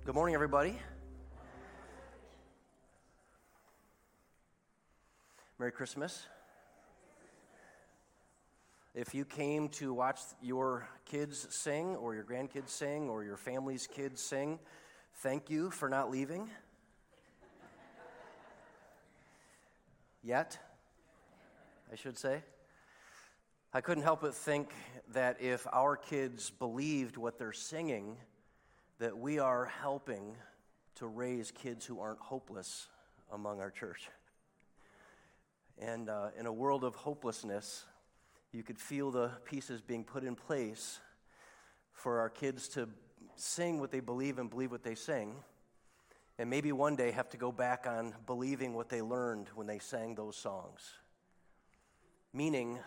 Good morning, everybody. Merry Christmas. If you came to watch your kids sing, or your grandkids sing, or your family's kids sing, thank you for not leaving. Yet, I should say. I couldn't help but think that if our kids believed what they're singing, that we are helping to raise kids who aren't hopeless among our church. And in a world of hopelessness, you could feel the pieces being put in place for our kids to sing what they believe and believe what they sing, and maybe one day have to go back on believing what they learned when they sang those songs. Meaning,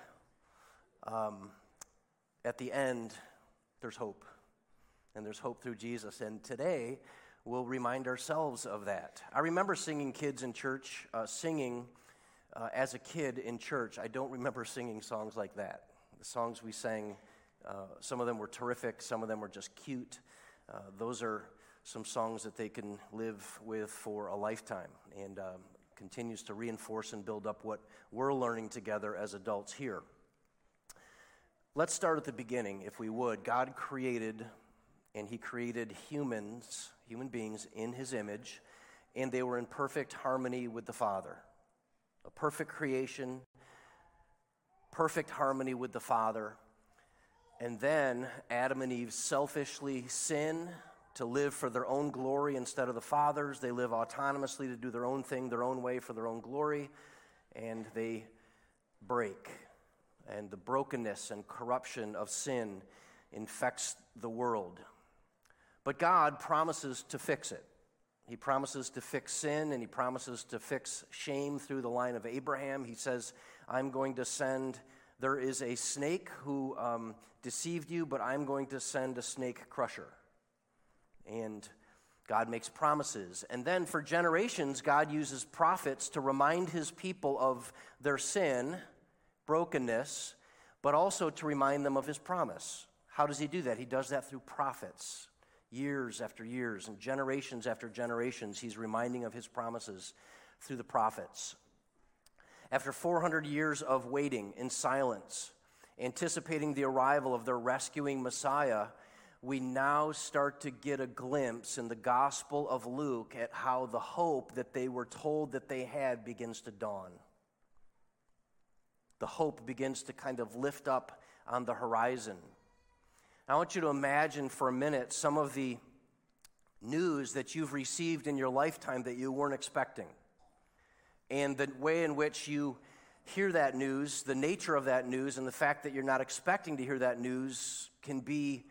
at the end, there's hope. And there's hope through Jesus. And today, we'll remind ourselves of that. I remember singing kids in church, as a kid in church. I don't remember singing songs like that. The songs we sang, some of them were terrific, some of them were just cute. Those are some songs that they can live with for a lifetime, and continues to reinforce and build up what we're learning together as adults here. Let's start at the beginning, if we would. God created, and He created human beings in His image, and they were in perfect harmony with the Father. A perfect creation, perfect harmony with the Father. And then Adam and Eve selfishly sin to live for their own glory instead of the Father's. They live autonomously to do their own thing, their own way, for their own glory, and they break. And the brokenness and corruption of sin infects the world. But God promises to fix it. He promises to fix sin, and He promises to fix shame through the line of Abraham. He says, I'm going to send, there is a snake who deceived you, but I'm going to send a snake crusher. And God makes promises. And then for generations, God uses prophets to remind His people of their sin, brokenness, but also to remind them of His promise. How does He do that? He does that through prophets. Years after years and generations after generations, He's reminding of His promises through the prophets. After 400 years of waiting in silence, anticipating the arrival of their rescuing Messiah, we now start to get a glimpse in the Gospel of Luke at how the hope that they were told that they had begins to dawn. The hope begins to kind of lift up on the horizon. I want you to imagine for a minute some of the news that you've received in your lifetime that you weren't expecting. And the way in which you hear that news, the nature of that news, and the fact that you're not expecting to hear that news can be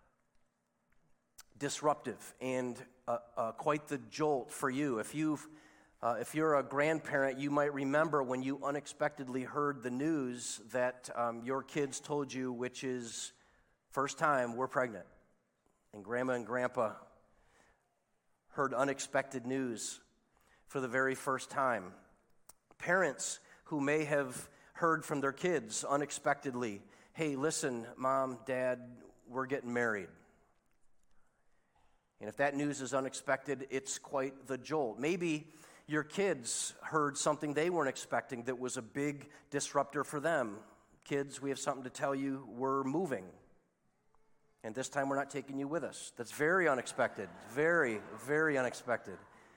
disruptive and quite the jolt for you. If you're a grandparent, you might remember when you unexpectedly heard the news that your kids told you, which is, first time, we're pregnant. And Grandma and Grandpa heard unexpected news for the very first time. Parents who may have heard from their kids unexpectedly, hey, listen, Mom, Dad, we're getting married. And if that news is unexpected, it's quite the jolt. Maybe your kids heard something they weren't expecting that was a big disruptor for them. Kids, we have something to tell you, we're moving. And this time we're not taking you with us. That's very unexpected. Very, very unexpected.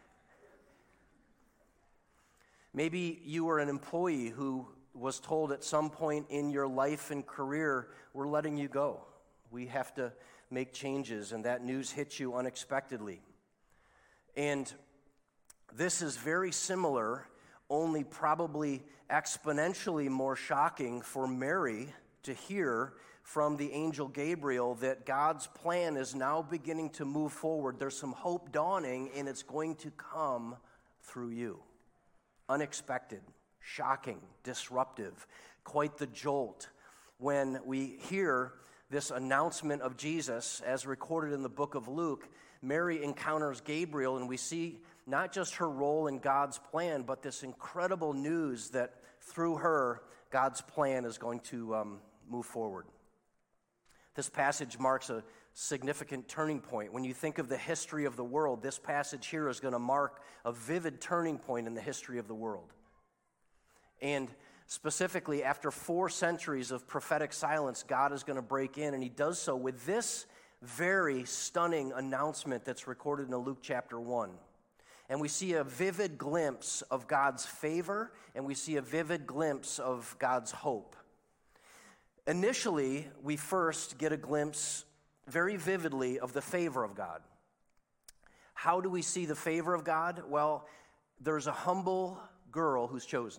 Maybe you were an employee who was told at some point in your life and career, we're letting you go. We have to make changes, and that news hits you unexpectedly. And this is very similar, only probably exponentially more shocking for Mary to hear from the angel Gabriel that God's plan is now beginning to move forward. There's some hope dawning, and it's going to come through you. Unexpected, shocking, disruptive, quite the jolt when we hear this announcement of Jesus as recorded in the book of Luke. Mary encounters Gabriel, and we see not just her role in God's plan, but this incredible news that through her, God's plan is going to move forward. This passage marks a significant turning point. When you think of the history of the world, this passage here is going to mark a vivid turning point in the history of the world. And specifically, after 4 centuries of prophetic silence, God is going to break in, and he does so with this very stunning announcement that's recorded in Luke chapter 1. And we see a vivid glimpse of God's favor, and we see a vivid glimpse of God's hope. Initially, we first get a glimpse very vividly of the favor of God. How do we see the favor of God? Well, there's a humble girl who's chosen.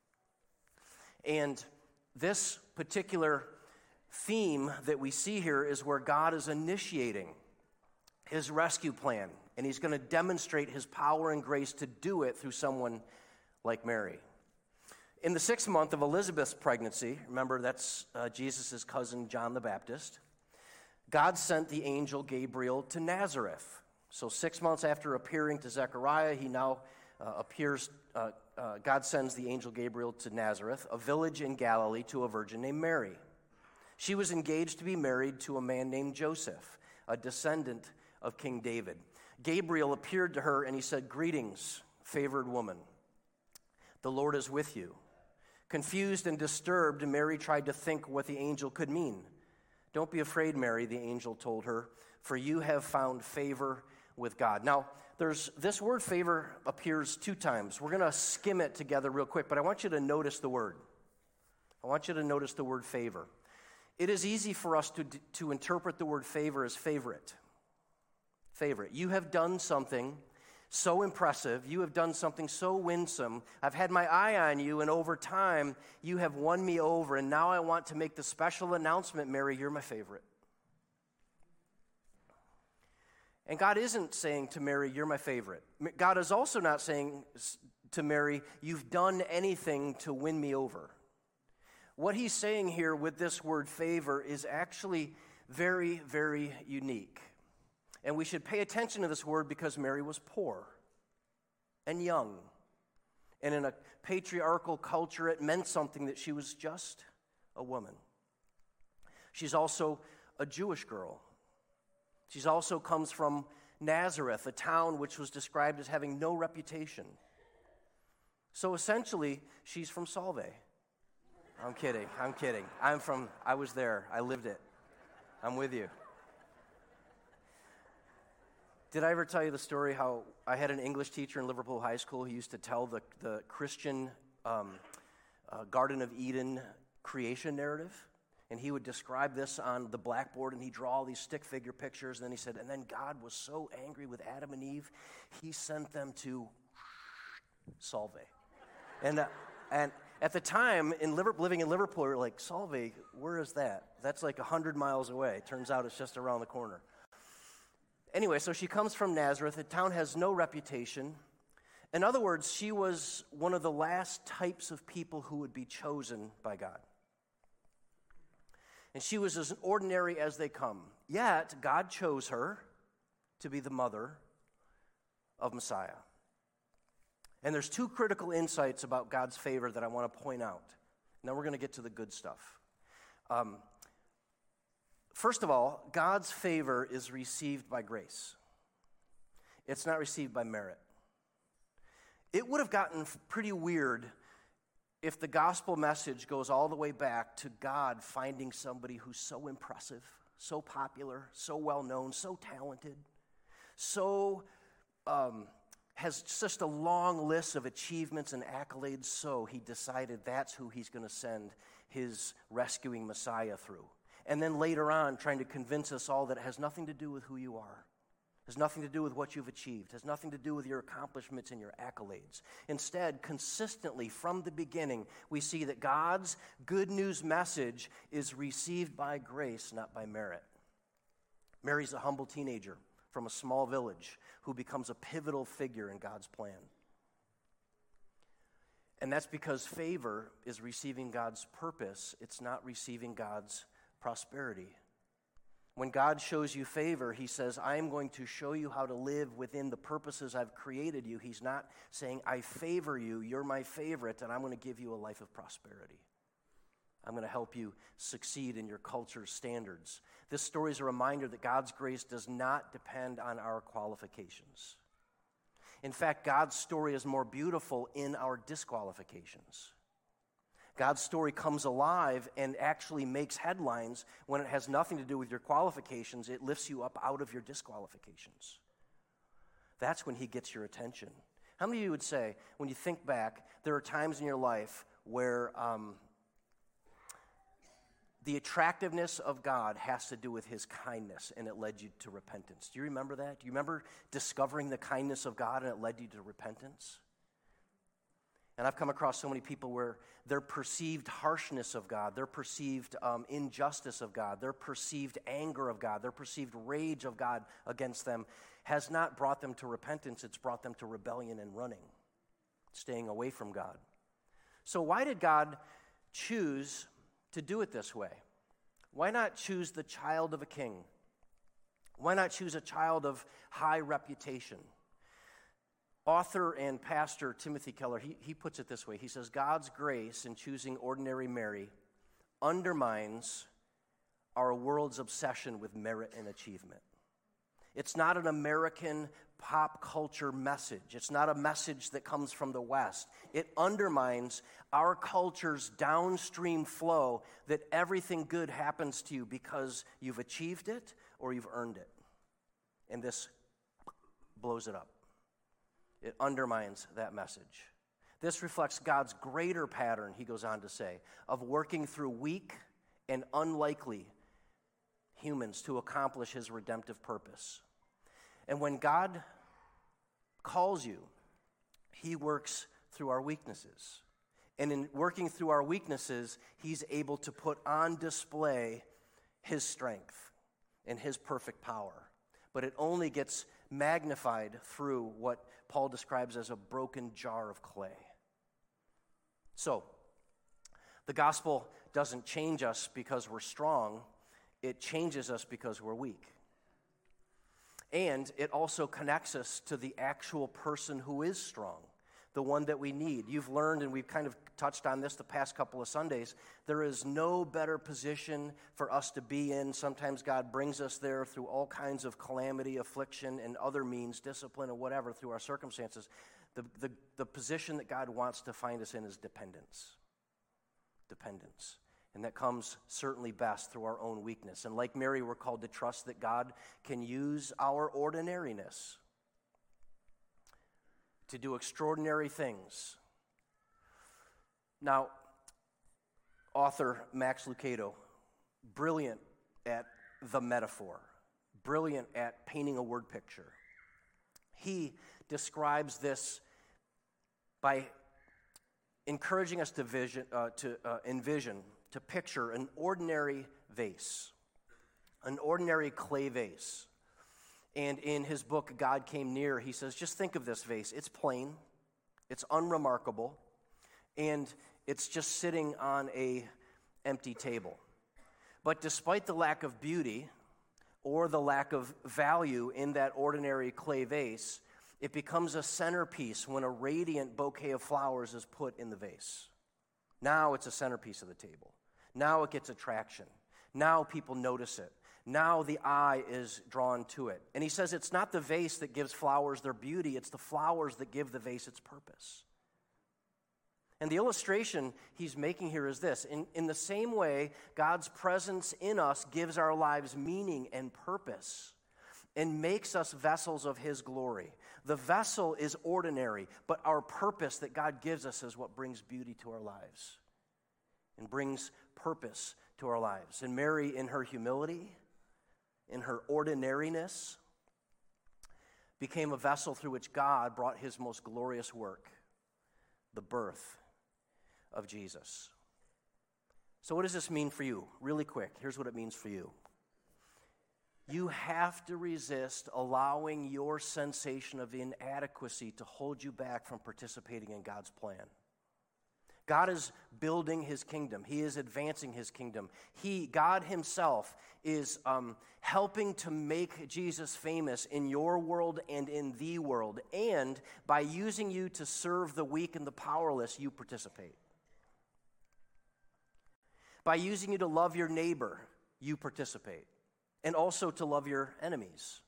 And this particular theme that we see here is where God is initiating his rescue plan, and he's going to demonstrate his power and grace to do it through someone like Mary. In the 6th month of Elizabeth's pregnancy, remember that's Jesus' cousin John the Baptist, God sent the angel Gabriel to Nazareth. So 6 months after appearing to Zechariah, he now God sends the angel Gabriel to Nazareth, a village in Galilee, to a virgin named Mary. She was engaged to be married to a man named Joseph, a descendant of King David. Gabriel appeared to her and he said, "Greetings, favored woman. The Lord is with you." Confused and disturbed, Mary tried to think what the angel could mean. "Don't be afraid, Mary," the angel told her, "for you have found favor with God." Now, this word favor appears 2 times. We're going to skim it together real quick, but I want you to notice the word. I want you to notice the word favor. It is easy for us to interpret the word favor as favorite. Favorite. You have done something so impressive. You have done something so winsome. I've had my eye on you, and over time, you have won me over, and now I want to make the special announcement, Mary, you're my favorite. And God isn't saying to Mary, you're my favorite. God is also not saying to Mary, you've done anything to win me over. What he's saying here with this word favor is actually very, very unique. And we should pay attention to this word because Mary was poor and young. And in a patriarchal culture, it meant something that she was just a woman. She's also a Jewish girl. She also comes from Nazareth, a town which was described as having no reputation. So essentially, she's from Solvay. I'm kidding. I was there. I lived it. I'm with you. Did I ever tell you the story how I had an English teacher in Liverpool High School who used to tell the Christian Garden of Eden creation narrative? And he would describe this on the blackboard, and he'd draw all these stick figure pictures, and then he said, and then God was so angry with Adam and Eve, he sent them to Solvay. And at the time, living in Liverpool, we were like, Solvay, where is that? That's like 100 miles away. Turns out it's just around the corner. Anyway, so she comes from Nazareth. The town has no reputation. In other words, she was one of the last types of people who would be chosen by God. And she was as ordinary as they come. Yet, God chose her to be the mother of Messiah. And there's 2 critical insights about God's favor that I want to point out. Now we're going to get to the good stuff. First of all, God's favor is received by grace. It's not received by merit. It would have gotten pretty weird if the gospel message goes all the way back to God finding somebody who's so impressive, so popular, so well-known, so talented, so has just a long list of achievements and accolades, so he decided that's who he's going to send his rescuing Messiah through. And then later on, trying to convince us all that it has nothing to do with who you are, has nothing to do with what you've achieved, has nothing to do with your accomplishments and your accolades. Instead, consistently from the beginning, we see that God's good news message is received by grace, not by merit. Mary's a humble teenager from a small village who becomes a pivotal figure in God's plan. And that's because favor is receiving God's purpose. It's not receiving God's prosperity. When God shows you favor, he says, I am going to show you how to live within the purposes I've created you. He's not saying, I favor you, you're my favorite, and I'm going to give you a life of prosperity. I'm going to help you succeed in your culture's standards. This story is a reminder that God's grace does not depend on our qualifications. In fact, God's story is more beautiful in our disqualifications. God's story comes alive and actually makes headlines when it has nothing to do with your qualifications. It lifts you up out of your disqualifications. That's when he gets your attention. How many of you would say, when you think back, there are times in your life where the attractiveness of God has to do with his kindness, and it led you to repentance? Do you remember that? Do you remember discovering the kindness of God and it led you to repentance? And I've come across so many people where their perceived harshness of God, their perceived injustice of God, their perceived anger of God, their perceived rage of God against them has not brought them to repentance. It's brought them to rebellion and running, staying away from God. So why did God choose to do it this way? Why not choose the child of a king? Why not choose a child of high reputation? Author and pastor Timothy Keller, he puts it this way. He says, God's grace in choosing ordinary Mary undermines our world's obsession with merit and achievement. It's not an American pop culture message. It's not a message that comes from the West. It undermines our culture's downstream flow that everything good happens to you because you've achieved it or you've earned it. And this blows it up. It undermines that message. This reflects God's greater pattern, he goes on to say, of working through weak and unlikely humans to accomplish his redemptive purpose. And when God calls you, he works through our weaknesses. And in working through our weaknesses, he's able to put on display his strength and his perfect power. But it only gets magnified through what Paul describes as a broken jar of clay. So, the gospel doesn't change us because we're strong. It changes us because we're weak. And it also connects us to the actual person who is strong, the one that we need. You've learned, and we've kind of touched on this the past couple of Sundays, there is no better position for us to be in. Sometimes God brings us there through all kinds of calamity, affliction, and other means, discipline, or whatever, through our circumstances. The position that God wants to find us in is dependence. Dependence. And that comes certainly best through our own weakness. And like Mary, we're called to trust that God can use our ordinariness to do extraordinary things. Now, author Max Lucado, brilliant at the metaphor, brilliant at painting a word picture. He describes this by encouraging us to envision, to picture an ordinary vase, an ordinary clay vase. And in his book, God Came Near, he says, just think of this vase. It's plain, it's unremarkable, and it's just sitting on an empty table. But despite the lack of beauty or the lack of value in that ordinary clay vase, it becomes a centerpiece when a radiant bouquet of flowers is put in the vase. Now it's a centerpiece of the table. Now it gets attraction. Now people notice it. Now the eye is drawn to it. And he says it's not the vase that gives flowers their beauty, it's the flowers that give the vase its purpose. And the illustration he's making here is this. In the same way, God's presence in us gives our lives meaning and purpose and makes us vessels of his glory. The vessel is ordinary, but our purpose that God gives us is what brings beauty to our lives and brings purpose to our lives. And Mary, in her humility, in her ordinariness, became a vessel through which God brought his most glorious work, the birth of Jesus. So what does this mean for you? Really quick, here's what it means for you. You have to resist allowing your sensation of inadequacy to hold you back from participating in God's plan. God is building his kingdom. He is advancing his kingdom. God himself is helping to make Jesus famous in your world and in the world. And by using you to serve the weak and the powerless, you participate. By using you to love your neighbor, you participate, and also to love your enemies.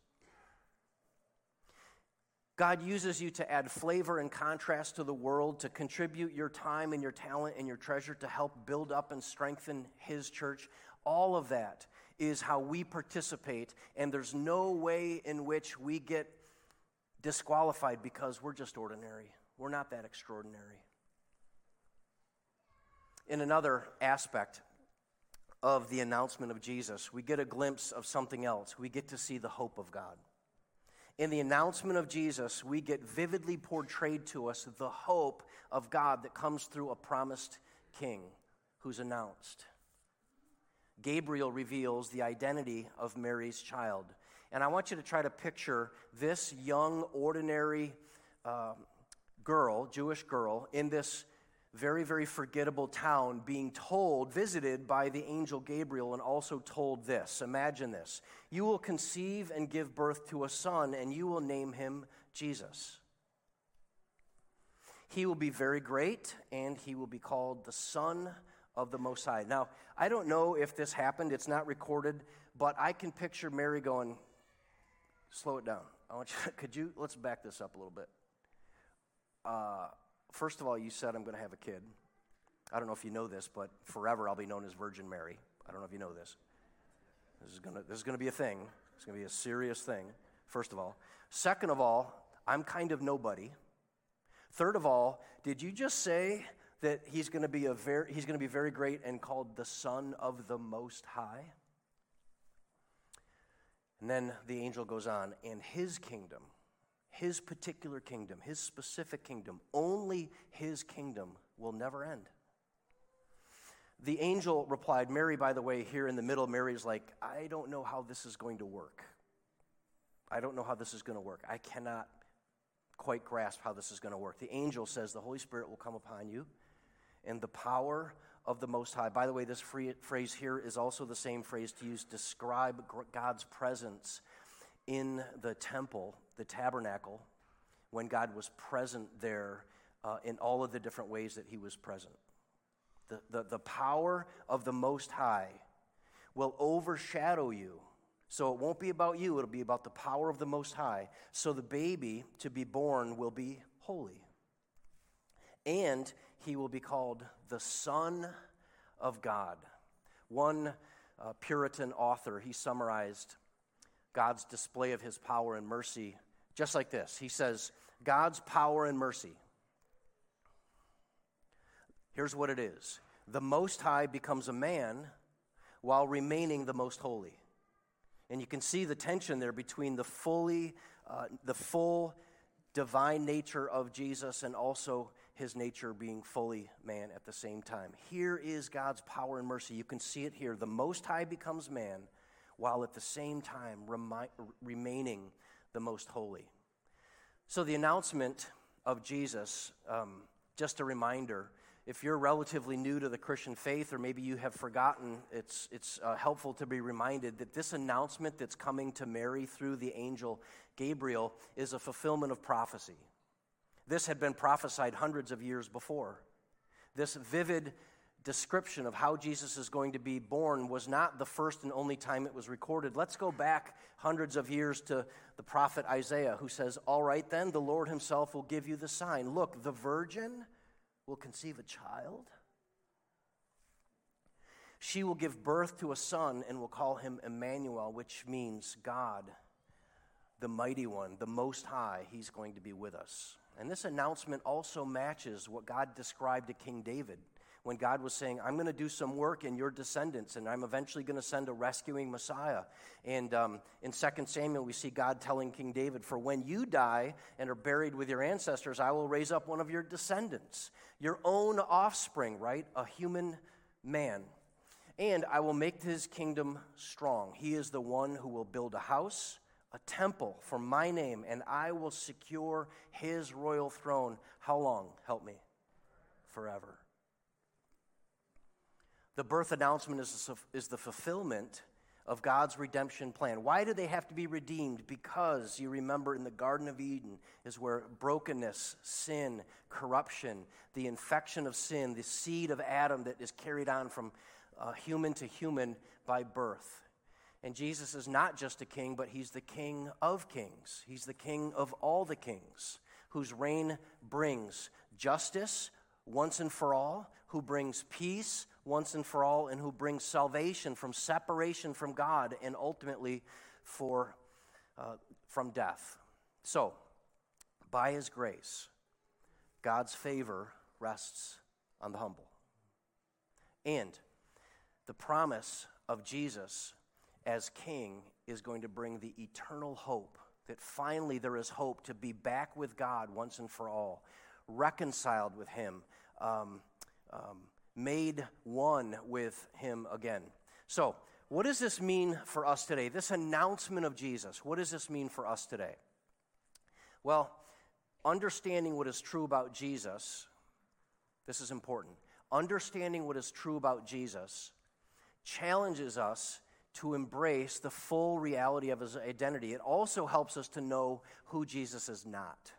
God uses you to add flavor and contrast to the world, to contribute your time and your talent and your treasure to help build up and strengthen His church. All of that is how we participate, and there's no way in which we get disqualified because we're just ordinary. We're not that extraordinary. In another aspect of the announcement of Jesus, we get a glimpse of something else. We get to see the hope of God. In the announcement of Jesus, we get vividly portrayed to us the hope of God that comes through a promised king who's announced. Gabriel reveals the identity of Mary's child. And I want you to try to picture this young, ordinary girl, Jewish girl, in this very, very forgettable town being visited by the angel Gabriel, and also told this. Imagine this. You will conceive and give birth to a son, and you will name him Jesus. He will be very great, and he will be called the Son of the Most High. Now, I don't know if this happened. It's not recorded, but I can picture Mary going, slow it down. Let's back this up a little bit. First of all, you said I'm going to have a kid. I don't know if you know this, but forever I'll be known as Virgin Mary. I don't know if you know this. This is going to be a thing. It's going to be a serious thing, first of all. Second of all, I'm kind of nobody. Third of all, did you just say that he's going to be very great and called the Son of the Most High? And then the angel goes on, and his kingdom, his particular kingdom, his specific kingdom, only his kingdom will never end. The angel replied, Mary, by the way, here in the middle, Mary is like, I don't know how this is going to work. I don't know how this is going to work. I cannot quite grasp how this is going to work. The angel says the Holy Spirit will come upon you, and the power of the Most High. By the way, this phrase here is also the same phrase to use to describe God's presence in the temple, the tabernacle, when God was present there in all of the different ways that he was present. The power of the Most High will overshadow you. So it won't be about you, it'll be about the power of the Most High. So the baby to be born will be holy. And he will be called the Son of God. One Puritan author, he summarized God's display of his power and mercy just like this. He says, God's power and mercy. Here's what it is. The Most High becomes a man while remaining the most holy. And you can see the tension there between the full divine nature of Jesus and also his nature being fully man at the same time. Here is God's power and mercy. You can see it here. The Most High becomes man while at the same time remaining the most holy. So the announcement of Jesus, just a reminder, if you're relatively new to the Christian faith, or maybe you have forgotten, it's helpful to be reminded that this announcement that's coming to Mary through the angel Gabriel is a fulfillment of prophecy. This had been prophesied hundreds of years before. This vivid description of how Jesus is going to be born was not the first and only time it was recorded. Let's go back hundreds of years to the prophet Isaiah, who says, all right then, the Lord himself will give you the sign. Look, the virgin will conceive a child. She will give birth to a son and will call him Emmanuel, which means God, the mighty one, the Most High. He's going to be with us. And this announcement also matches what God described to King David when God was saying, I'm going to do some work in your descendants, and I'm eventually going to send a rescuing Messiah. And in 2 Samuel, we see God telling King David, for when you die and are buried with your ancestors, I will raise up one of your descendants, your own offspring, right? A human man. And I will make his kingdom strong. He is the one who will build a house, a temple for my name, and I will secure his royal throne. How long? Help me. Forever. The birth announcement is the fulfillment of God's redemption plan. Why do they have to be redeemed? Because you remember in the Garden of Eden is where brokenness, sin, corruption, the infection of sin, the seed of Adam that is carried on from human to human by birth. And Jesus is not just a king, but he's the King of kings. He's the King of all the kings, whose reign brings justice once and for all, who brings peace once and for all, and who brings salvation from separation from God and ultimately from death. So, by his grace, God's favor rests on the humble. And the promise of Jesus as king is going to bring the eternal hope that finally there is hope to be back with God once and for all, reconciled with him, made one with him again. So, what does this mean for us today? This announcement of Jesus, what does this mean for us today? Well, understanding what is true about Jesus, this is important. Understanding what is true about Jesus challenges us to embrace the full reality of his identity. It also helps us to know who Jesus is not.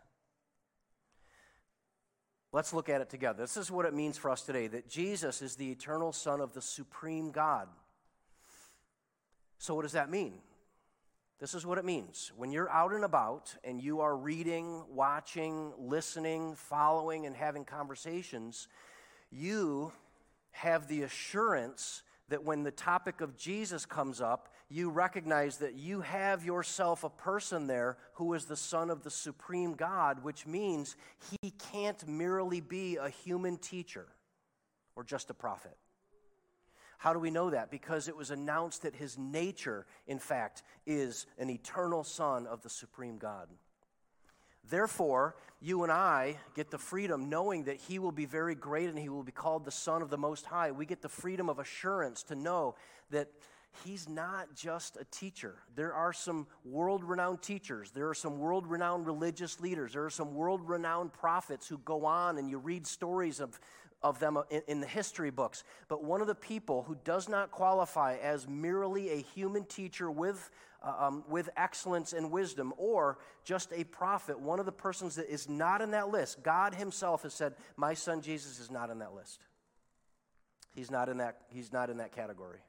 Let's look at it together. This is what it means for us today, that Jesus is the eternal Son of the supreme God. So what does that mean? This is what it means. When you're out and about and you are reading, watching, listening, following, and having conversations, you have the assurance that when the topic of Jesus comes up, you recognize that you have yourself a person there who is the Son of the supreme God, which means he can't merely be a human teacher or just a prophet. How do we know that? Because it was announced that his nature, in fact, is an eternal Son of the supreme God. Therefore, you and I get the freedom knowing that he will be very great and he will be called the Son of the Most High. We get the freedom of assurance to know that he's not just a teacher. There are some world-renowned teachers. There are some world-renowned religious leaders. There are some world-renowned prophets who go on, and you read stories of them in the history books. But one of the people who does not qualify as merely a human teacher with excellence and wisdom, or just a prophet, one of the persons that is not in that list, God himself has said, my son Jesus is not in that list. He's not in that category.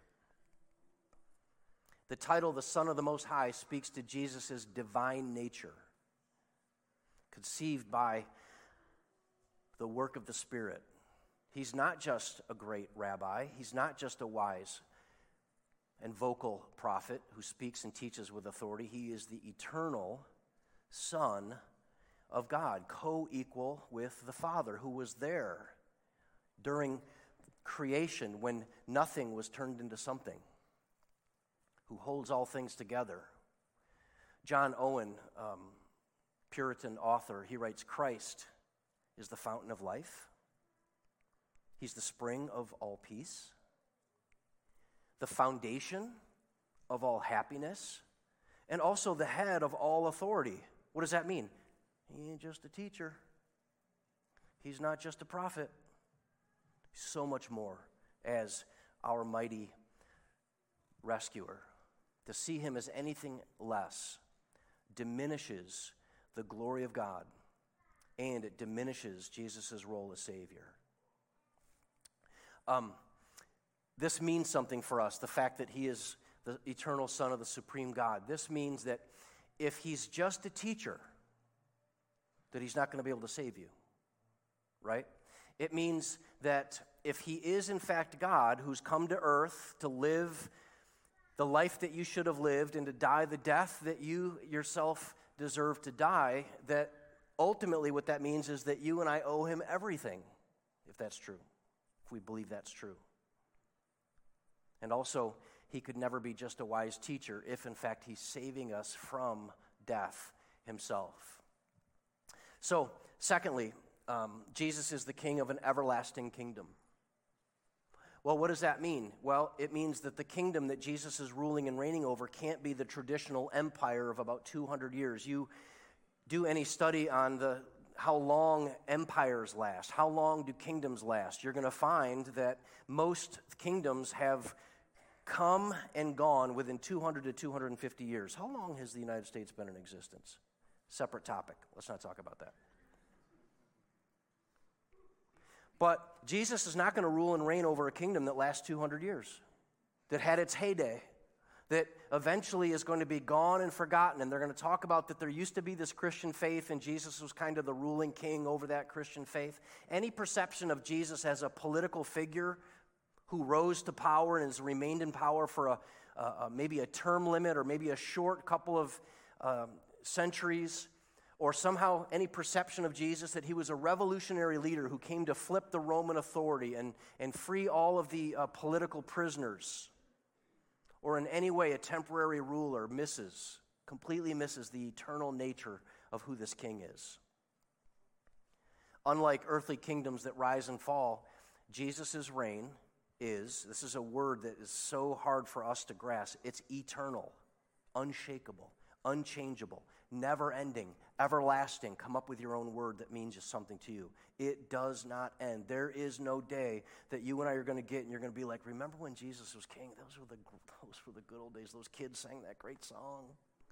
The title, the Son of the Most High, speaks to Jesus' divine nature, conceived by the work of the Spirit. He's not just a great rabbi. He's not just a wise and vocal prophet who speaks and teaches with authority. He is the eternal Son of God, co-equal with the Father, who was there during creation when nothing was turned into something, who holds all things together. John Owen, Puritan author, he writes, Christ is the fountain of life. He's the spring of all peace, the foundation of all happiness, and also the head of all authority. What does that mean? He ain't just a teacher. He's not just a prophet. So much more as our mighty rescuer. To see him as anything less diminishes the glory of God, and it diminishes Jesus' role as Savior. This means something for us, the fact that he is the eternal Son of the supreme God. This means that if he's just a teacher, that he's not going to be able to save you, right? It means that if he is in fact God who's come to earth to live the life that you should have lived and to die the death that you yourself deserve to die, that ultimately what that means is that you and I owe him everything, if that's true, if we believe that's true. And also, he could never be just a wise teacher if in fact he's saving us from death himself. So, secondly, Jesus is the king of an everlasting kingdom. Well, what does that mean? Well, it means that the kingdom that Jesus is ruling and reigning over can't be the traditional empire of about 200 years. You do any study on how long empires last, how long do kingdoms last, you're going to find that most kingdoms have come and gone within 200 to 250 years. How long has the United States been in existence? Separate topic. Let's not talk about that. But Jesus is not going to rule and reign over a kingdom that lasts 200 years, that had its heyday, that eventually is going to be gone and forgotten. And they're going to talk about that there used to be this Christian faith, and Jesus was kind of the ruling king over that Christian faith. Any perception of Jesus as a political figure who rose to power and has remained in power for maybe a term limit or maybe a short couple of centuries, or somehow any perception of Jesus that he was a revolutionary leader who came to flip the Roman authority and free all of the political prisoners, or in any way a temporary ruler, completely misses the eternal nature of who this king is. Unlike earthly kingdoms that rise and fall, Jesus' reign this is a word that is so hard for us to grasp, it's eternal, unshakable, unchangeable, never-ending, everlasting. Come up with your own word that means something to you. It does not end. There is no day that you and I are going to get and you're going to be like, remember when Jesus was king? Those were the good old days. Those kids sang that great song.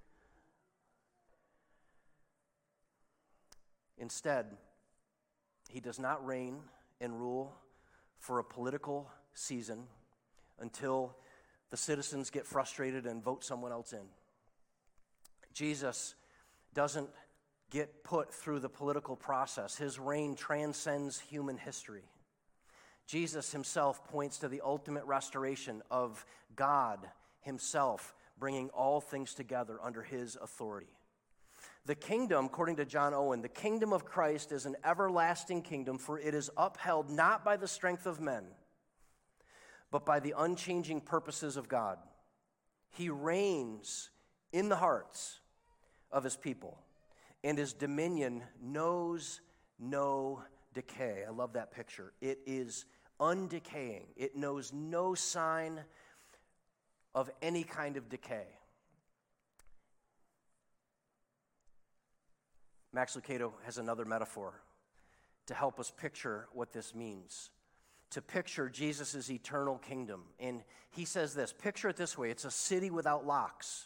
Instead, he does not reign and rule for a political season until the citizens get frustrated and vote someone else in. Jesus doesn't get put through the political process. His reign transcends human history. Jesus himself points to the ultimate restoration of God himself, bringing all things together under his authority. The kingdom, according to John Owen, the kingdom of Christ is an everlasting kingdom, for it is upheld not by the strength of men, but by the unchanging purposes of God. He reigns in the hearts of his people, and his dominion knows no decay. I love that picture. It is undecaying. It knows no sign of any kind of decay. Max Lucado has another metaphor to help us picture what this means, to picture Jesus' eternal kingdom. And he says this, picture it this way, it's a city without locks.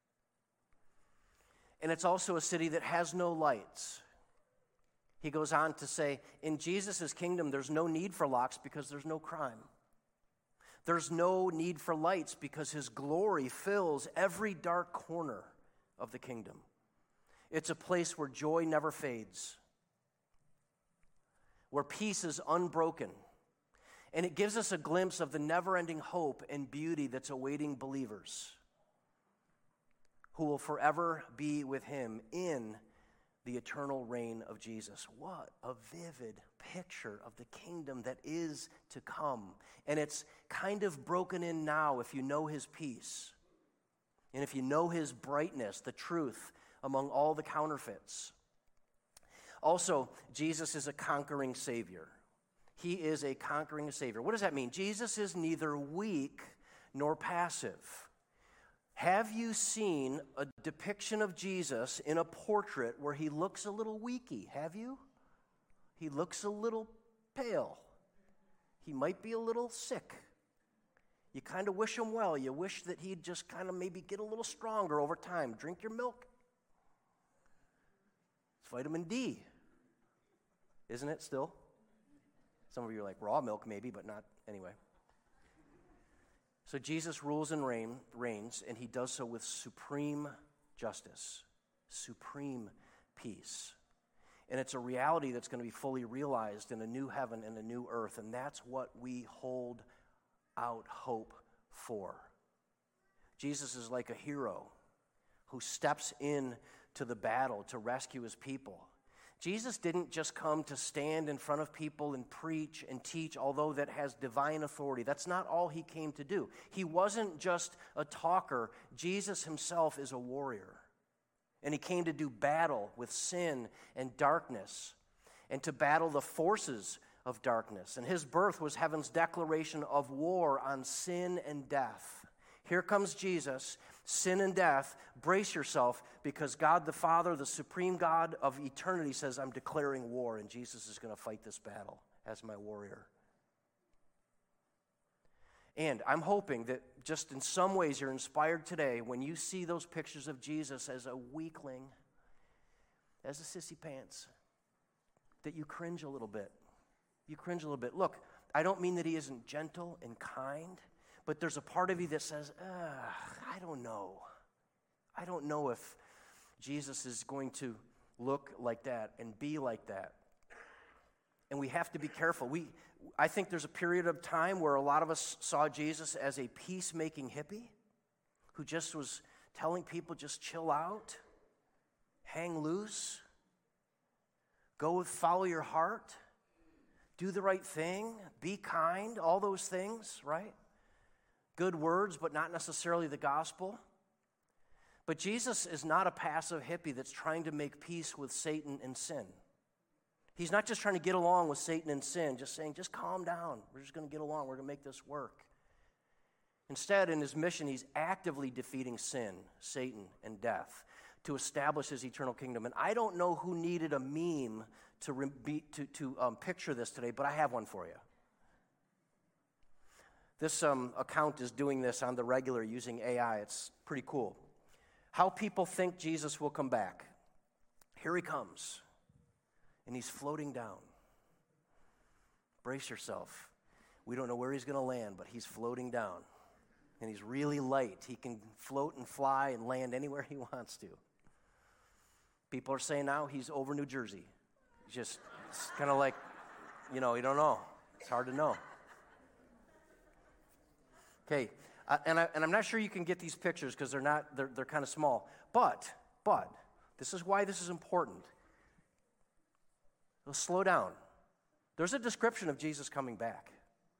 And it's also a city that has no lights. He goes on to say, in Jesus' kingdom, there's no need for locks because there's no crime. There's no need for lights because his glory fills every dark corner of the kingdom. It's a place where joy never fades, where peace is unbroken. And it gives us a glimpse of the never-ending hope and beauty that's awaiting believers who will forever be with him in the eternal reign of Jesus. What a vivid picture of the kingdom that is to come. And it's kind of broken in now if you know his peace. And if you know his brightness, the truth among all the counterfeits. Also, Jesus is a conquering Savior. He is a conquering Savior. What does that mean? Jesus is neither weak nor passive. Have you seen a depiction of Jesus in a portrait where he looks a little weaky? Have you? He looks a little pale. He might be a little sick. You kind of wish him well. You wish that he'd just kind of maybe get a little stronger over time. Drink your milk. It's vitamin D, isn't it still? Some of you are like, raw milk maybe, but not anyway. So Jesus rules and reigns, and he does so with supreme justice, supreme peace. And it's a reality that's going to be fully realized in a new heaven and a new earth, and that's what we hold out hope for. Jesus is like a hero who steps in to the battle to rescue his people. Jesus didn't just come to stand in front of people and preach and teach, although that has divine authority. That's not all he came to do. He wasn't just a talker. Jesus himself is a warrior. And he came to do battle with sin and darkness and to battle the forces of darkness. And his birth was heaven's declaration of war on sin and death. Here comes Jesus, sin and death. Brace yourself, because God the Father, the supreme God of eternity, says, I'm declaring war, and Jesus is going to fight this battle as my warrior. And I'm hoping that just in some ways you're inspired today when you see those pictures of Jesus as a weakling, as a sissy pants, that you cringe a little bit You cringe a little bit. Look, I don't mean that he isn't gentle and kind, but there's a part of you that says, I don't know. I don't know if Jesus is going to look like that and be like that. And we have to be careful. I think there's a period of time where a lot of us saw Jesus as a peacemaking hippie who just was telling people, just chill out, hang loose, follow your heart, do the right thing, be kind, all those things, right? Good words, but not necessarily the gospel. But Jesus is not a passive hippie that's trying to make peace with Satan and sin. He's not just trying to get along with Satan and sin, just saying, just calm down. We're just going to get along. We're going to make this work. Instead, in his mission, he's actively defeating sin, Satan, and death to establish his eternal kingdom. And I don't know who needed a meme to picture this today, but I have one for you. This account is doing this on the regular using AI. It's pretty cool. How people think Jesus will come back. Here he comes, and he's floating down. Brace yourself. We don't know where he's going to land, but he's floating down. And he's really light. He can float and fly and land anywhere he wants to. People are saying now he's over New Jersey. It's kind of like, you don't know. It's hard to know. Okay, and I'm not sure you can get these pictures because they're kind of small. But this is why this is important. Let's slow down. There's a description of Jesus coming back.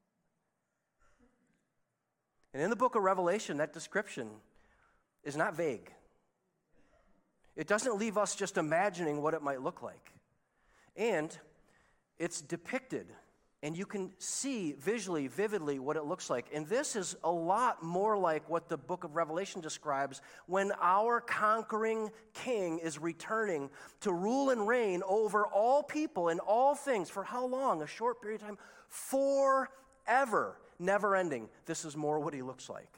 And in the book of Revelation, that description is not vague. It doesn't leave us just imagining what it might look like. And it's depicted, and you can see visually, vividly what it looks like. And this is a lot more like what the book of Revelation describes when our conquering king is returning to rule and reign over all people and all things. For how long? A short period of time. Forever. Never ending. This is more what he looks like.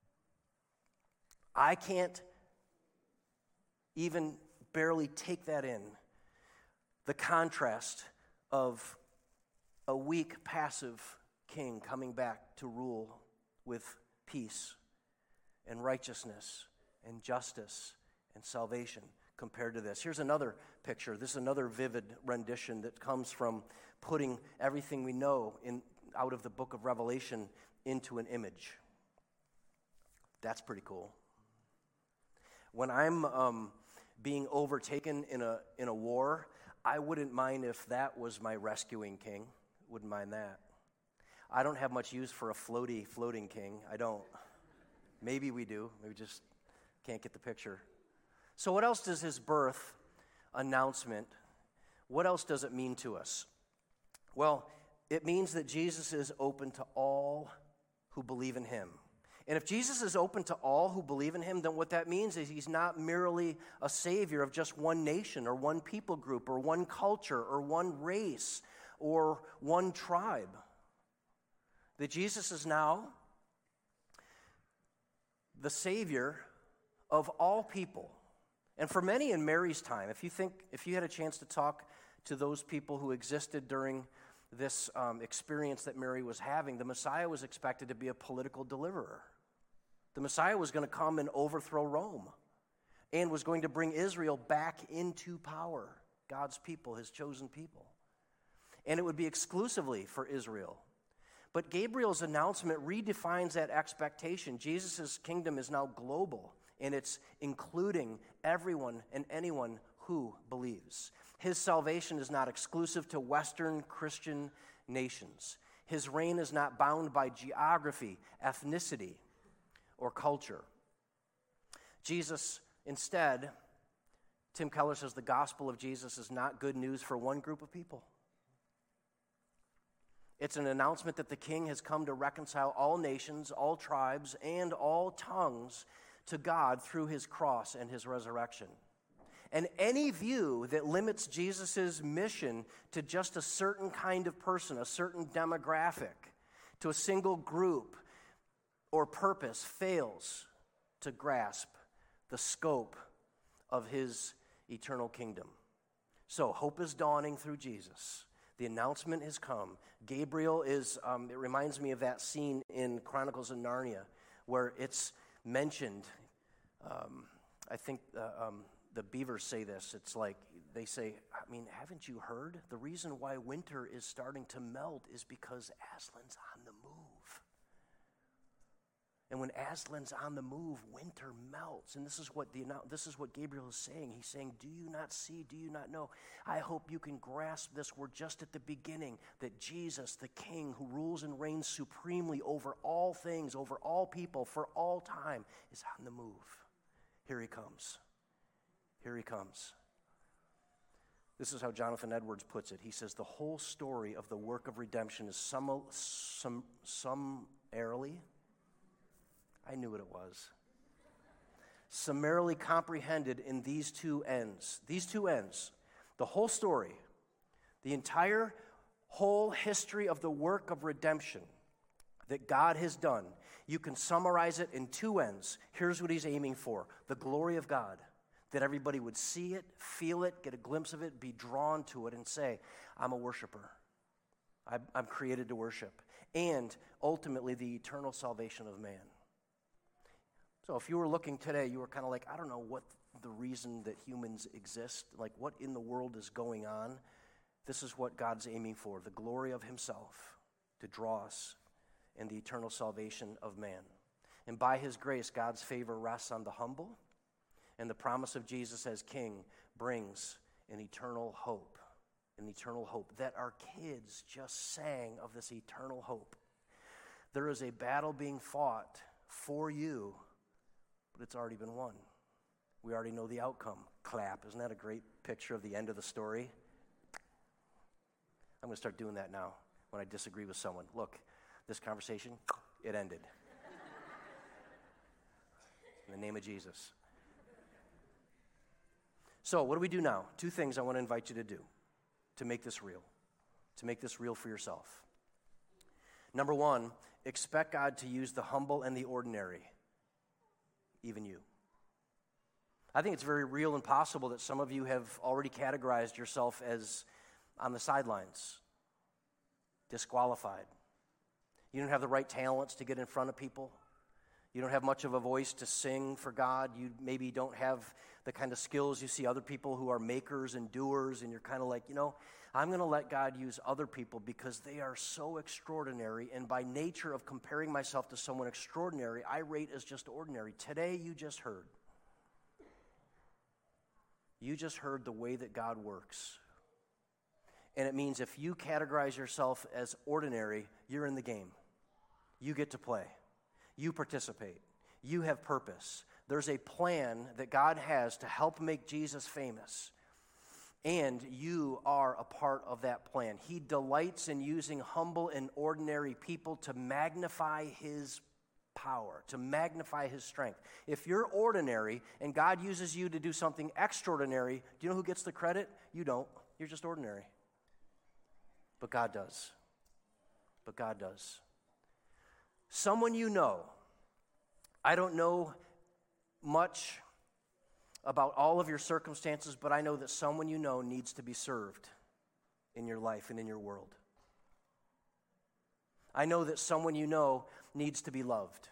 I can't even barely take that in. The contrast of a weak, passive king coming back to rule with peace and righteousness and justice and salvation compared to this. Here's another picture. This is another vivid rendition that comes from putting everything we know out of the book of Revelation into an image. That's pretty cool. When I'm being overtaken in a war, I wouldn't mind if that was my rescuing king. Wouldn't mind that. I don't have much use for a floating king. I don't. Maybe we do. Maybe just can't get the picture. So what else does his birth announcement, what else does it mean to us? Well, it means that Jesus is open to all who believe in him. And if Jesus is open to all who believe in him, then what that means is he's not merely a savior of just one nation or one people group or one culture or one race or one tribe. That Jesus is now the savior of all people. And for many in Mary's time, if you had a chance to talk to those people who existed during this experience that Mary was having, the Messiah was expected to be a political deliverer. The Messiah was going to come and overthrow Rome and was going to bring Israel back into power, God's people, his chosen people. And it would be exclusively for Israel. But Gabriel's announcement redefines that expectation. Jesus' kingdom is now global, and it's including everyone and anyone who believes. His salvation is not exclusive to Western Christian nations. His reign is not bound by geography, ethnicity, or culture. Jesus, instead, Tim Keller says the gospel of Jesus is not good news for one group of people. It's an announcement that the King has come to reconcile all nations, all tribes, and all tongues to God through his cross and his resurrection. And any view that limits Jesus' mission to just a certain kind of person, a certain demographic, to a single group or purpose fails to grasp the scope of his eternal kingdom. So hope is dawning through Jesus The announcement has come. Gabriel is, it reminds me of that scene in Chronicles of Narnia where it's mentioned. I think the Beavers say this. It's like, they say, I mean, haven't you heard? The reason why winter is starting to melt is because Aslan's on the move. And when Aslan's on the move, winter melts. And this is what Gabriel is saying. He's saying, do you not see? Do you not know? I hope you can grasp this. We're just at the beginning, that Jesus, the King who rules and reigns supremely over all things, over all people, for all time, is on the move. Here he comes. Here he comes. This is how Jonathan Edwards puts it. He says, the whole story of the work of redemption is summarily, I knew what it was, summarily comprehended in these two ends. These two ends. The whole story, the entire whole history of the work of redemption that God has done, you can summarize it in two ends. Here's what he's aiming for: the glory of God, that everybody would see it, feel it, get a glimpse of it, be drawn to it, and say, I'm a worshiper. I'm created to worship. And ultimately, the eternal salvation of man. So if you were looking today, you were kind of like, I don't know what the reason that humans exist, like what in the world is going on. This is what God's aiming for: the glory of himself, to draw us, and the eternal salvation of man. And by his grace, God's favor rests on the humble, and the promise of Jesus as King brings an eternal hope that our kids just sang of, this eternal hope. There is a battle being fought for you, but it's already been won. We already know the outcome. Clap. Isn't that a great picture of the end of the story? I'm going to start doing that now when I disagree with someone. Look, this conversation, it ended. In the name of Jesus. So what do we do now? Two things I want to invite you to do to make this real for yourself. Number one, expect God to use the humble and the ordinary, even you. I think it's very real and possible that some of you have already categorized yourself as on the sidelines, disqualified. You don't have the right talents to get in front of people. You don't have much of a voice to sing for God. You maybe don't have the kind of skills you see other people who are makers and doers, and you're kind of like, I'm going to let God use other people because they are so extraordinary, and by nature of comparing myself to someone extraordinary, I rate as just ordinary. Today, you just heard. You just heard the way that God works. And it means if you categorize yourself as ordinary, you're in the game. You get to play. You participate. You have purpose. There's a plan that God has to help make Jesus famous. And you are a part of that plan. He delights in using humble and ordinary people to magnify his power, to magnify his strength. If you're ordinary and God uses you to do something extraordinary, do you know who gets the credit? You don't. You're just ordinary. But God does. But God does. Someone you know. I don't know much about all of your circumstances, but I know that someone you know needs to be served in your life and in your world. I know that someone you know needs to be loved.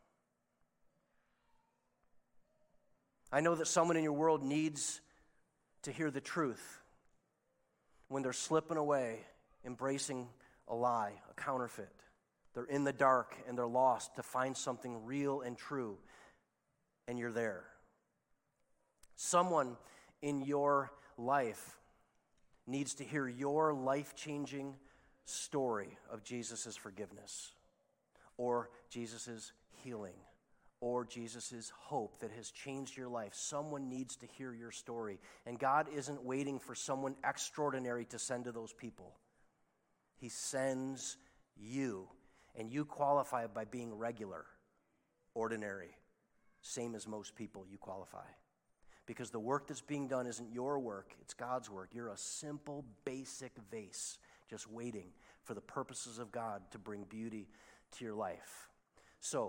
I know that someone in your world needs to hear the truth when they're slipping away, embracing a lie, a counterfeit. They're in the dark and they're lost to find something real and true, and you're there. Someone in your life needs to hear your life-changing story of Jesus' forgiveness, or Jesus' healing, or Jesus' hope that has changed your life. Someone needs to hear your story, and God isn't waiting for someone extraordinary to send to those people. He sends you. And you qualify by being regular, ordinary, same as most people, you qualify. Because the work that's being done isn't your work, it's God's work. You're a simple, basic vase, just waiting for the purposes of God to bring beauty to your life. So,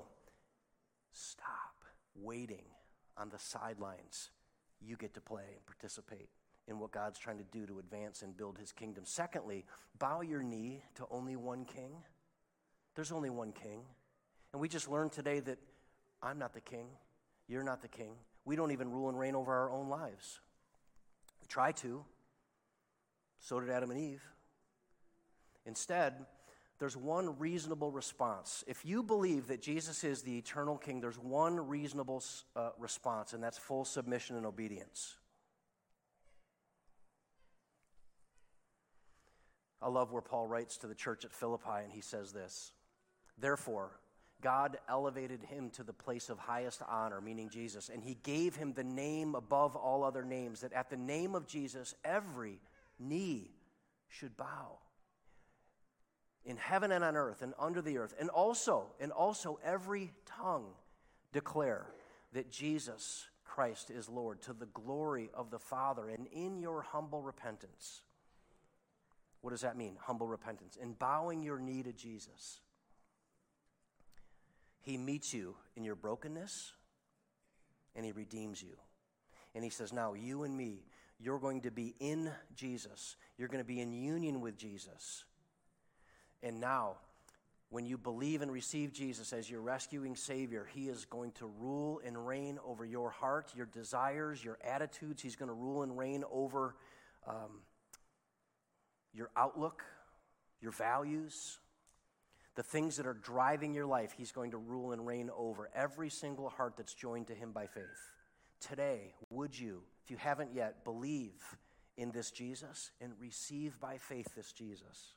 stop waiting on the sidelines. You get to play and participate in what God's trying to do to advance and build his kingdom. Secondly, bow your knee to only one king. There's only one king. And we just learned today that I'm not the king. You're not the king. We don't even rule and reign over our own lives. We try to. So did Adam and Eve. Instead, there's one reasonable response. If you believe that Jesus is the eternal king, there's one reasonable response, and that's full submission and obedience. I love where Paul writes to the church at Philippi, and he says this: "Therefore, God elevated him to the place of highest honor," meaning Jesus, "and he gave him the name above all other names, that at the name of Jesus every knee should bow, in heaven and on earth and under the earth, and also every tongue declare that Jesus Christ is Lord, to the glory of the Father. And in your humble repentance," what does that mean, humble repentance? In bowing your knee to Jesus, he meets you in your brokenness, and he redeems you. And he says, now you and me, you're going to be in Jesus. You're going to be in union with Jesus. And now, when you believe and receive Jesus as your rescuing Savior, he is going to rule and reign over your heart, your desires, your attitudes. He's going to rule and reign over your outlook, your values, the things that are driving your life. He's going to rule and reign over every single heart that's joined to him by faith. Today, would you, if you haven't yet, believe in this Jesus and receive by faith this Jesus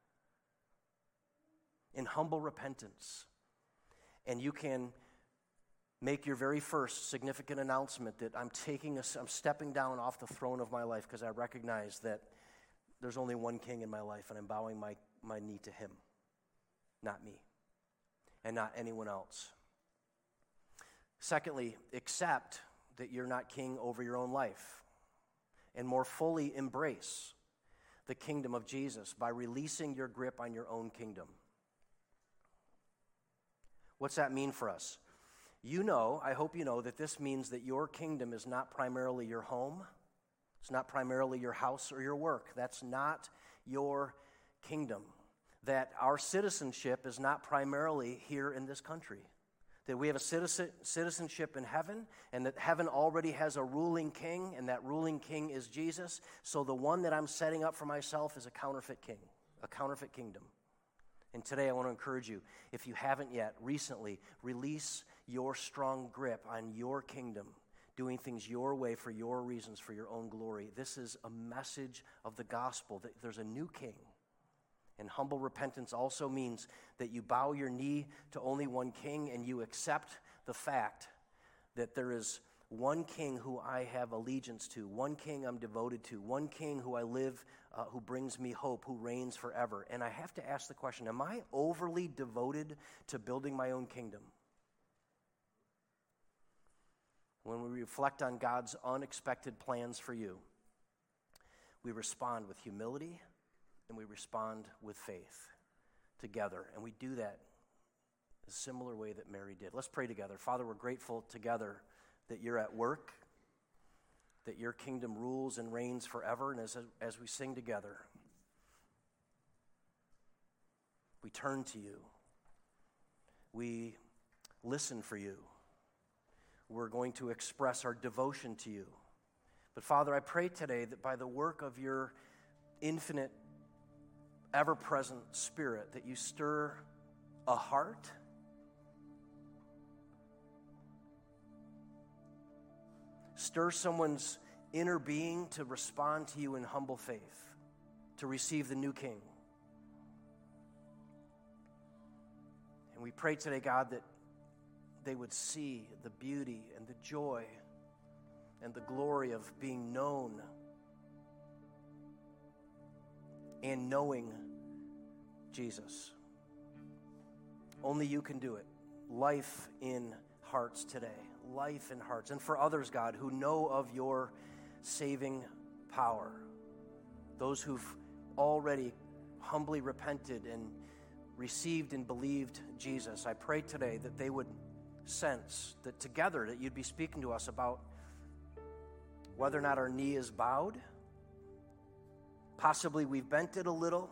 in humble repentance? And you can make your very first significant announcement that I'm stepping down off the throne of my life because I recognize that there's only one king in my life, and I'm bowing my knee to him, not me, and not anyone else. Secondly, accept that you're not king over your own life, and more fully embrace the kingdom of Jesus by releasing your grip on your own kingdom. What's that mean for us? I hope you know that this means that your kingdom is not primarily your home. It's not primarily your house or your work. That's not your kingdom. That our citizenship is not primarily here in this country. That we have a citizenship in heaven, and that heaven already has a ruling king, and that ruling king is Jesus. So the one that I'm setting up for myself is a counterfeit king, a counterfeit kingdom. And today I want to encourage you, if you haven't yet, recently, release your strong grip on your kingdom, doing things your way for your reasons, for your own glory. This is a message of the gospel, that there's a new king. And humble repentance also means that you bow your knee to only one king, and you accept the fact that there is one king who I have allegiance to, one king I'm devoted to, one king who I live, who brings me hope, who reigns forever. And I have to ask the question, am I overly devoted to building my own kingdom? When we reflect on God's unexpected plans for you, we respond with humility and we respond with faith together. And we do that a similar way that Mary did. Let's pray together. Father, we're grateful together that you're at work, that your kingdom rules and reigns forever. And as we sing together, we turn to you. We listen for you. We're going to express our devotion to you. But Father, I pray today that by the work of your infinite, ever-present Spirit, that you stir a heart, stir someone's inner being to respond to you in humble faith, to receive the new King. And we pray today, God, that they would see the beauty and the joy and the glory of being known and knowing Jesus. Only you can do it. Life in hearts today. Life in hearts. And for others, God, who know of your saving power, those who've already humbly repented and received and believed Jesus, I pray today that they would sense that together that you'd be speaking to us about whether or not our knee is bowed Possibly we've bent it a little.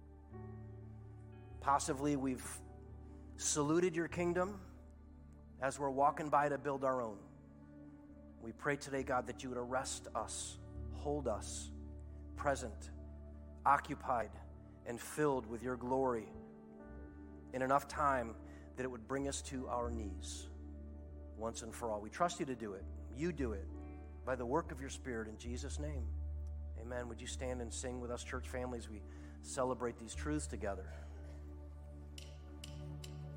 Possibly we've saluted your kingdom as we're walking by to build our own. We pray today, God, that you would arrest us, hold us, present, occupied, and filled with your glory in enough time that it would bring us to our knees once and for all. We trust you to do it. You do it by the work of your Spirit in Jesus' name. Amen. Would you stand and sing with us, church families? We celebrate these truths together.